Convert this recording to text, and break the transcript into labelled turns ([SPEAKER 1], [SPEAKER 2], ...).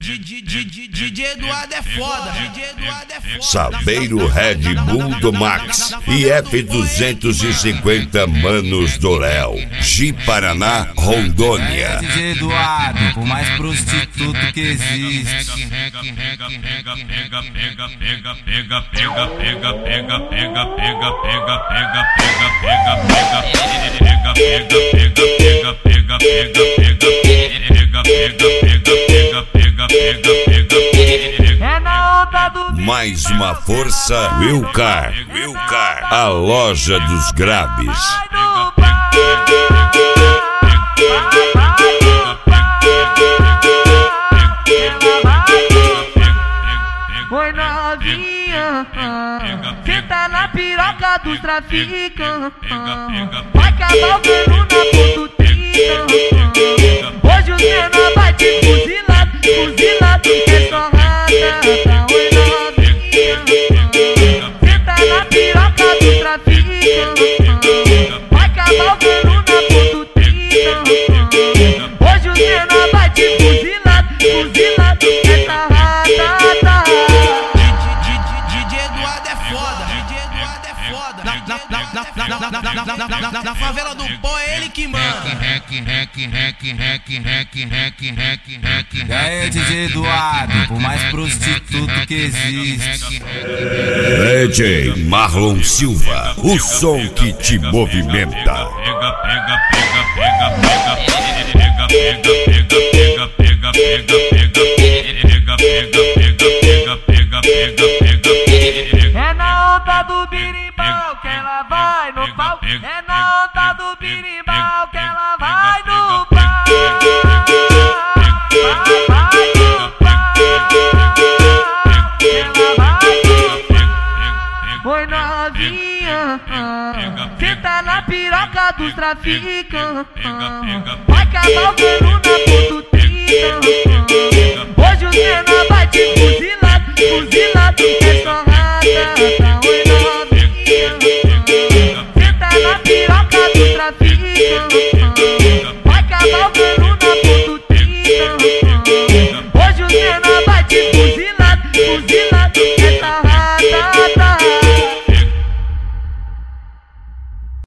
[SPEAKER 1] DJ Eduardo é foda.
[SPEAKER 2] Saveiro Red Bull do Max e F250 Manos do Léo, Ji Paraná, Rondônia.
[SPEAKER 3] DJ Eduardo, o mais prostituto que existe.
[SPEAKER 2] Mais uma força, Wilcar, a loja dos graves.
[SPEAKER 4] Oi novinha, senta na piroca dos traficantes, vai cavalgando na pontutinha. Hoje o menor vai te fuzilado, é só rata. Oi novinha, senta na piroca dos traficantes, vai cavalgando na pontutinha. Hoje o menor vai te fuzilado, é só rata.
[SPEAKER 1] DJ Eduardo é foda. Na favela do pó é ele que manda.
[SPEAKER 3] E aí, DJ Eduardo, o mais prostituto que existe.
[SPEAKER 2] DJ Marlon Silva, o som que te movimenta.
[SPEAKER 4] É na onda do birimbau que ela vai no pau. É na onda do birimbau que ela vai no pau. Vai no pau. Ela vai no pau. Oi novinha, senta na piroca dos traficantes, vai cavalgando na pontutinha. Hoje o menor vai te fuzilado, é só rata.